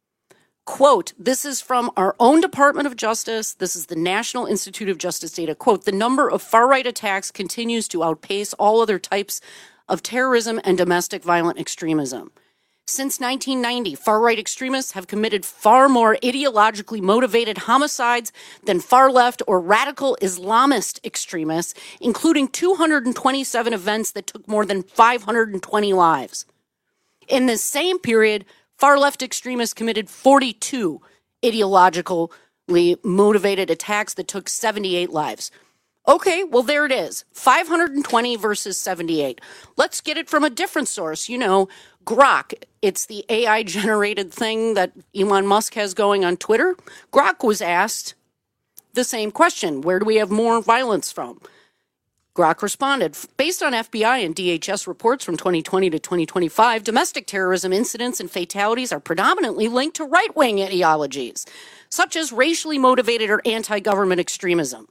Quote, this is from our own Department of Justice. This is the National Institute of Justice data. Quote, the number of far-right attacks continues to outpace all other types of terrorism and domestic violent extremism. Since nineteen ninety, far-right extremists have committed far more ideologically motivated homicides than far-left or radical Islamist extremists, including two hundred twenty-seven events that took more than five hundred twenty lives. In this same period, far-left extremists committed forty-two ideologically motivated attacks that took seventy-eight lives. Okay, well, there it is. five hundred twenty versus seventy-eight. Let's get it from a different source. You know, Grok, it's the A I-generated thing that Elon Musk has going on Twitter. Grok was asked the same question. Where do we have more violence from? Grok responded, based on F B I and D H S reports from twenty twenty to twenty twenty-five, domestic terrorism incidents and fatalities are predominantly linked to right-wing ideologies, such as racially motivated or anti-government extremism.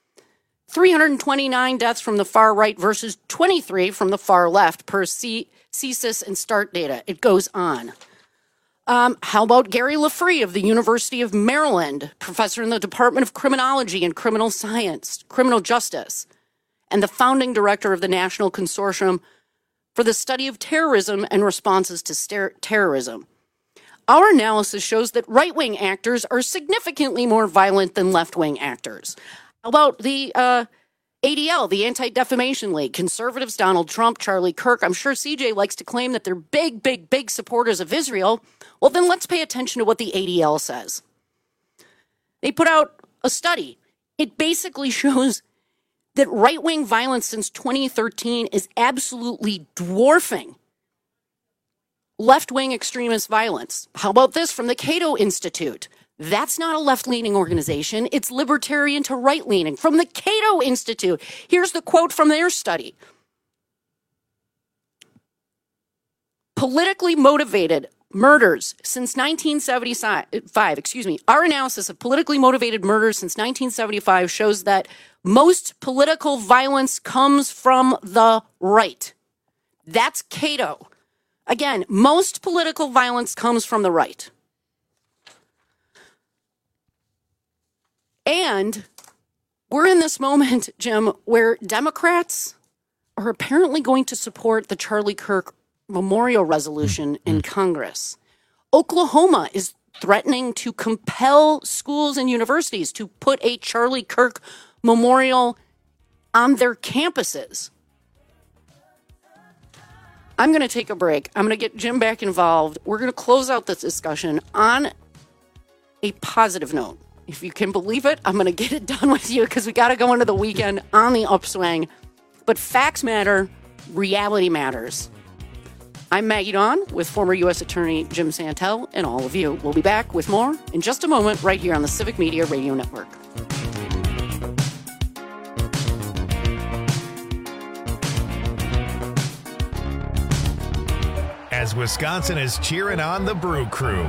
three hundred twenty-nine deaths from the far right versus twenty-three from the far left per C- CSIS and START data. It goes on. Um, how about Gary LaFree of the University of Maryland, professor in the Department of Criminology and Criminal Science, Criminal Justice, and the founding director of the National Consortium for the Study of Terrorism and Responses to Ster- Terrorism. Our analysis shows that right-wing actors are significantly more violent than left-wing actors. How about the uh, A D L, the Anti-Defamation League, conservatives, Donald Trump, Charlie Kirk? I'm sure C J likes to claim that they're big, big, big supporters of Israel. Well, then let's pay attention to what the A D L says. They put out a study. It basically shows that right-wing violence since twenty thirteen is absolutely dwarfing left-wing extremist violence. How about this from the Cato Institute? That's not a left-leaning organization. It's libertarian to right-leaning. From the Cato Institute, here's the quote from their study. Politically motivated murders since nineteen seventy-five, excuse me, our analysis of politically motivated murders since nineteen seventy-five shows that most political violence comes from the right. That's Cato. Again, most political violence comes from the right. And we're in this moment, Jim, where Democrats are apparently going to support the Charlie Kirk memorial resolution in Congress. Oklahoma is threatening to compel schools and universities to put a Charlie Kirk memorial on their campuses. I'm going to take a break. I'm going to get Jim back involved. We're going to close out this discussion on a positive note. If you can believe it, I'm going to get it done with you because we got to go into the weekend on the upswing. But facts matter, reality matters. I'm Maggie Dawn with former U S Attorney Jim Santel and all of you. We'll be back with more in just a moment right here on the Civic Media Radio Network. As as Wisconsin is cheering on the Brew Crew.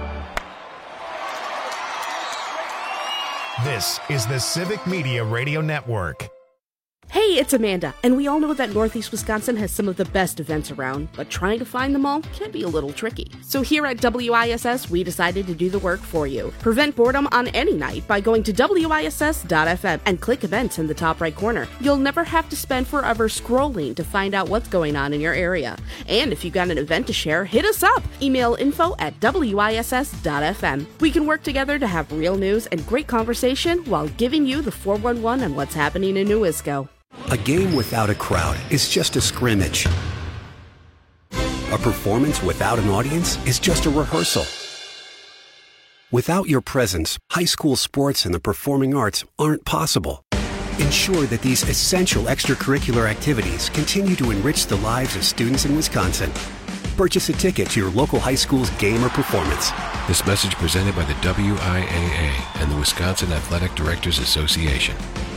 This is the Civic Media Radio Network. Hey, it's Amanda, and we all know that Northeast Wisconsin has some of the best events around, but trying to find them all can be a little tricky. So here at W I S S, we decided to do the work for you. Prevent boredom on any night by going to W I S S dot F M and click events in the top right corner. You'll never have to spend forever scrolling to find out what's going on in your area. And if you've got an event to share, hit us up. Email info at W I S S dot F M. We can work together to have real news and great conversation while giving you the four one one on what's happening in New Isco. A game without a crowd is just a scrimmage. A performance without an audience is just a rehearsal. Without your presence, high school sports and the performing arts aren't possible. Ensure that these essential extracurricular activities continue to enrich the lives of students in Wisconsin. Purchase a ticket to your local high school's game or performance. This message presented by the W I A A and the Wisconsin Athletic Directors Association.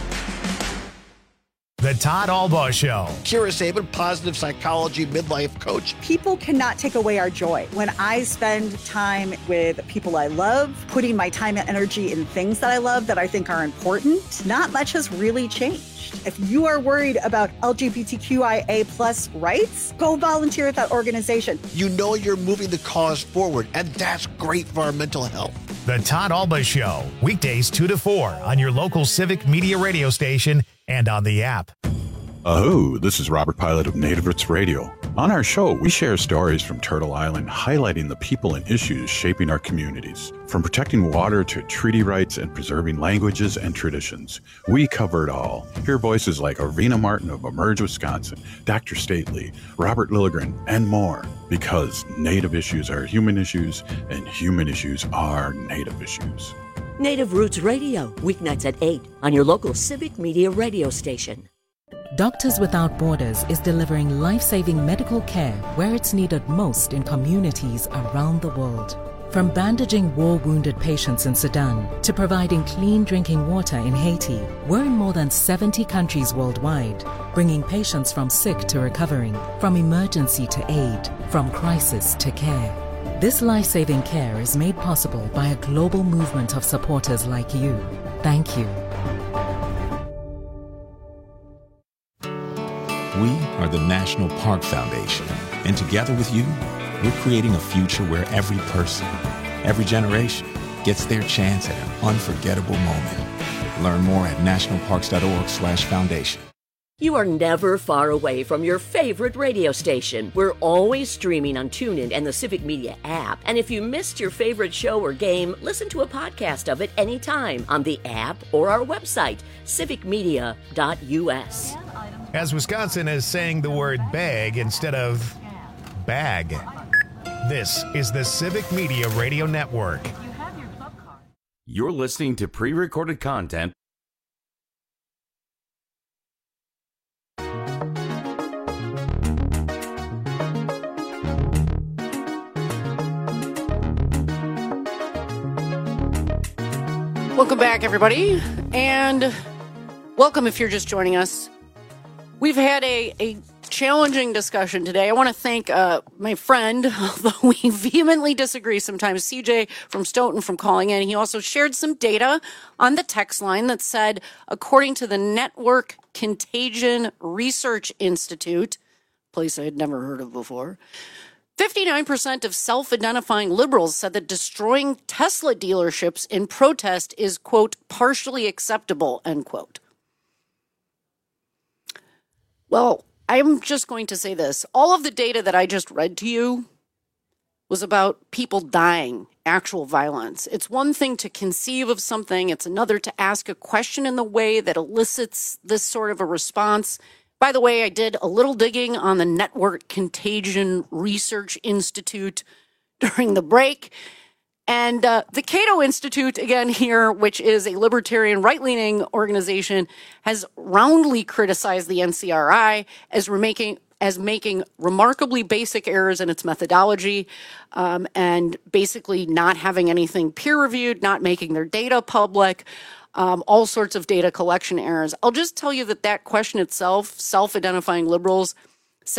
The Todd Albaugh Show. Kira Sabin, positive psychology midlife coach. People cannot take away our joy. When I spend time with people I love, putting my time and energy in things that I love that I think are important, not much has really changed. If you are worried about L G B T Q I A plus rights, go volunteer at that organization. You know you're moving the cause forward, and that's great for our mental health. The Todd Albaugh Show, weekdays two to four on your local Civic Media radio station and on the app. Aho, this is Robert Pilot of Native Roots Radio. On our show, we share stories from Turtle Island highlighting the people and issues shaping our communities. From protecting water to treaty rights and preserving languages and traditions, we cover it all. Hear voices like Arvina Martin of Emerge Wisconsin, Doctor Stately, Robert Lilligren, and more. Because Native issues are human issues, and human issues are Native issues. Native Roots Radio, weeknights at eight on your local Civic Media radio station. Doctors Without Borders is delivering life-saving medical care where it's needed most in communities around the world. From bandaging war-wounded patients in Sudan to providing clean drinking water in Haiti, we're in more than seventy countries worldwide, bringing patients from sick to recovering, from emergency to aid, from crisis to care. This life-saving care is made possible by a global movement of supporters like you. Thank you. We are the National Park Foundation, and together with you, we're creating a future where every person, every generation, gets their chance at an unforgettable moment. Learn more at nationalparks.org slash foundation. You are never far away from your favorite radio station. We're always streaming on TuneIn and the Civic Media app. And if you missed your favorite show or game, listen to a podcast of it anytime on the app or our website, civic media dot U S. As Wisconsin is saying the word bag instead of bag. This is the Civic Media Radio Network. You're listening to pre-recorded content. Welcome back, everybody, and welcome if you're just joining us. We've had a, a challenging discussion today. I want to thank uh, my friend, although we vehemently disagree sometimes, C J from Stoughton, from calling in. He also shared some data on the text line that said, according to the Network Contagion Research Institute, a place I had never heard of before, fifty-nine percent of self-identifying liberals said that destroying Tesla dealerships in protest is, quote, partially acceptable, end quote. Well, I'm just going to say this. All of the data that I just read to you was about people dying, actual violence. It's one thing to conceive of something. It's another to ask a question in the way that elicits this sort of a response. By the way, I did a little digging on the Network Contagion Research Institute during the break. And uh, the Cato Institute, again here, which is a libertarian right-leaning organization, has roundly criticized the N C R I as making as making remarkably basic errors in its methodology, um, and basically not having anything peer-reviewed, not making their data public, um, all sorts of data collection errors. I'll just tell you that that question itself, self-identifying liberals, said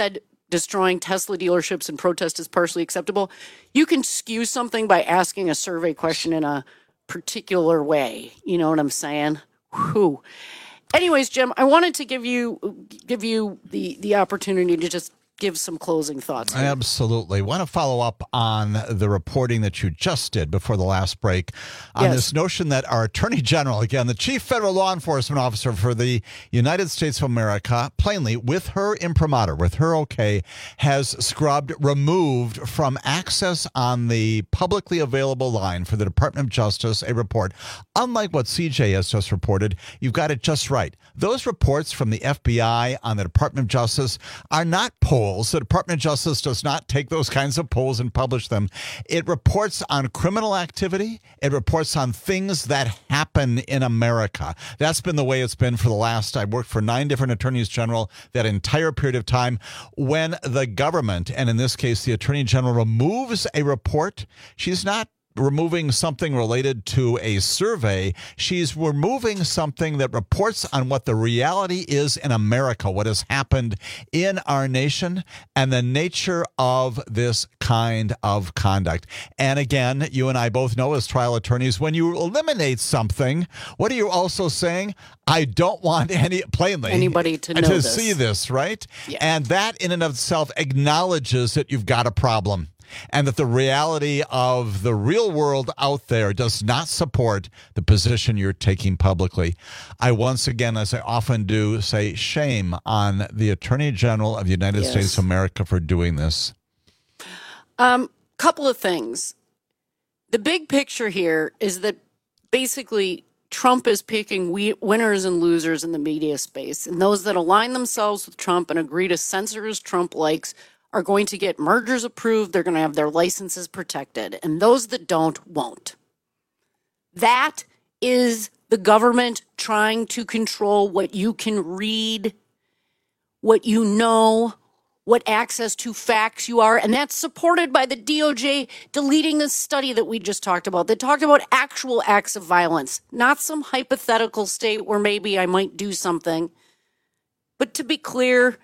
destroying Tesla dealerships and protest is partially acceptable. You can skew something by asking a survey question in a particular way. You know what I'm saying? Whew. Anyways, Jim, I wanted to give you give you the, the opportunity to just give some closing thoughts here. Absolutely. Want to follow up on the reporting that you just did before the last break on Yes. this notion that our Attorney General, again, the Chief Federal Law Enforcement Officer for the United States of America, plainly, with her imprimatur, with her okay, has scrubbed, removed from access on the publicly available line for the Department of Justice a report. Unlike what C J has just reported, you've got it just right. Those reports from the F B I on the Department of Justice are not polls. The Department of Justice does not take those kinds of polls and publish them. It reports on criminal activity. It reports on things that happen in America. That's been the way it's been for the last, I worked for nine different attorneys general that entire period of time. When the government, and in this case, the Attorney General, removes a report, she's not removing something related to a survey. She's removing something that reports on what the reality is in America, what has happened in our nation, and the nature of this kind of conduct. And again, you and I both know as trial attorneys, when you eliminate something, what are you also saying? I don't want any plainly Anybody to know to this. see this, right? Yeah. And that in and of itself acknowledges that you've got a problem, and that the reality of the real world out there does not support the position you're taking publicly. I once again, as I often do, say shame on the Attorney General of the United Yes. States of America for doing this. Um, couple of things. The big picture here is that basically Trump is picking we- winners and losers in the media space, and those that align themselves with Trump and agree to censor as Trump likes are going to get mergers approved. They're going to have their licenses protected, and those that don't won't. That is the government trying to control what you can read, what you know, what access to facts you are, and that's supported by the D O J deleting the study that we just talked about that talked about actual acts of violence, not some hypothetical state where maybe I might do something. But to be clear,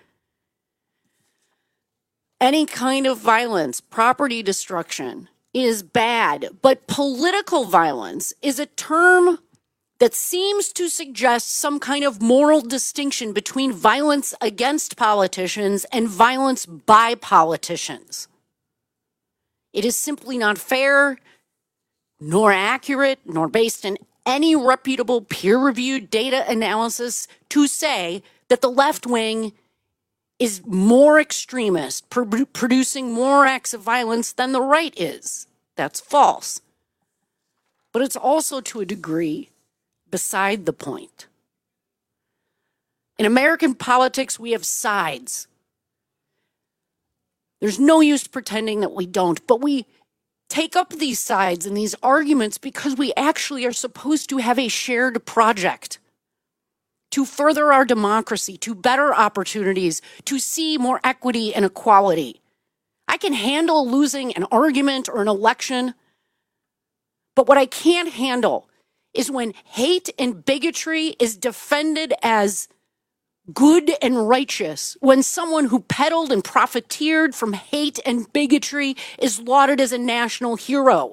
any kind of violence, property destruction, is bad. But political violence is a term that seems to suggest some kind of moral distinction between violence against politicians and violence by politicians. It is simply not fair, nor accurate, nor based in any reputable peer-reviewed data analysis to say that the left wing is more extremist, pro- producing more acts of violence than the right is. That's false. But it's also, to a degree, beside the point. In American politics, we have sides. There's no use pretending that we don't, but we take up these sides and these arguments because we actually are supposed to have a shared project to further our democracy, to better opportunities, to see more equity and equality. I can handle losing an argument or an election, but what I can't handle is when hate and bigotry is defended as good and righteous, when someone who peddled and profiteered from hate and bigotry is lauded as a national hero.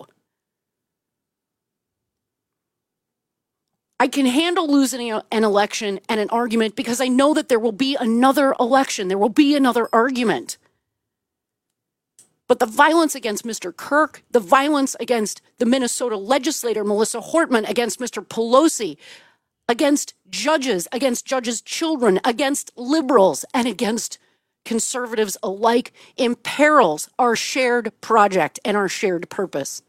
I can handle losing an election and an argument because I know that there will be another election. There will be another argument. But the violence against Mister Kirk, the violence against the Minnesota legislator, Melissa Hortman, against Mister Pelosi, against judges, against judges' children, against liberals, and against conservatives alike imperils our shared project and our shared purpose.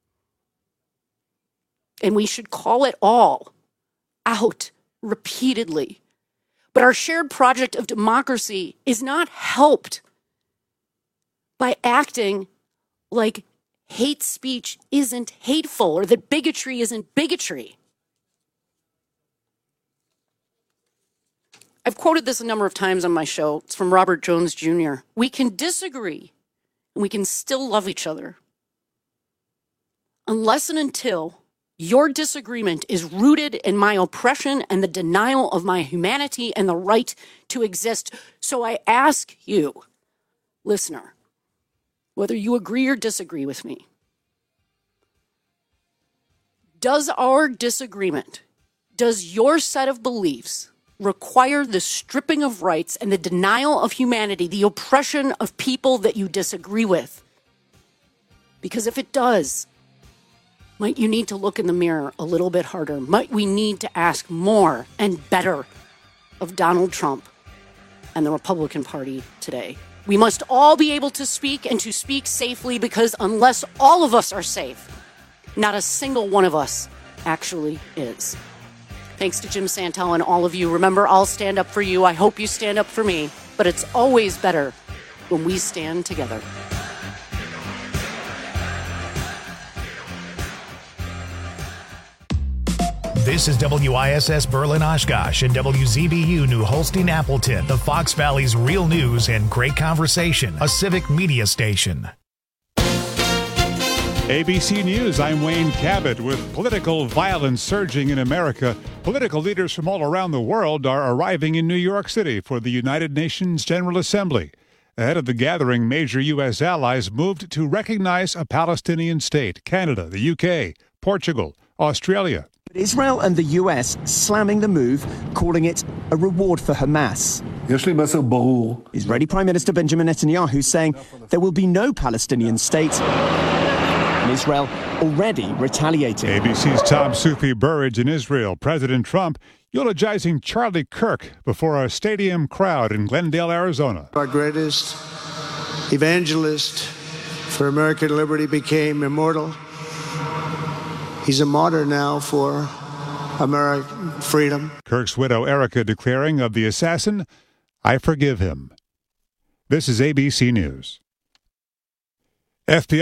And we should call it all out repeatedly. But our shared project of democracy is not helped by acting like hate speech isn't hateful or that bigotry isn't bigotry. I've quoted this a number of times on my show. It's from Robert Jones Junior We can disagree and we can still love each other unless and until your disagreement is rooted in my oppression and the denial of my humanity and the right to exist. So I ask you, listener, whether you agree or disagree with me, does our disagreement, does your set of beliefs require the stripping of rights and the denial of humanity, the oppression of people that you disagree with? Because if it does, might you need to look in the mirror a little bit harder? Might we need to ask more and better of Donald Trump and the Republican Party today? We must all be able to speak and to speak safely, because unless all of us are safe, not a single one of us actually is. Thanks to Jim Santel and all of you. Remember, I'll stand up for you. I hope you stand up for me. But it's always better when we stand together. This is W I S S Berlin Oshkosh and W Z B U New Holstein Appleton, the Fox Valley's real news and great conversation, a civic media station. A B C News, I'm Wayne Cabot. With political violence surging in America, political leaders from all around the world are arriving in New York City for the United Nations General Assembly. Ahead of the gathering, major U S allies moved to recognize a Palestinian state: Canada, the U K, Portugal, Australia. But Israel and the U S slamming the move, calling it a reward for Hamas. Israeli Prime Minister Benjamin Netanyahu saying there will be no Palestinian state, and Israel already retaliating. A B C's Tom Sufi Burridge in Israel. President Trump eulogizing Charlie Kirk before a stadium crowd in Glendale, Arizona. Our greatest evangelist for American liberty became immortal. He's a martyr now for American freedom. Kirk's widow, Erica, declaring of the assassin, "I forgive him." This is A B C News. F B I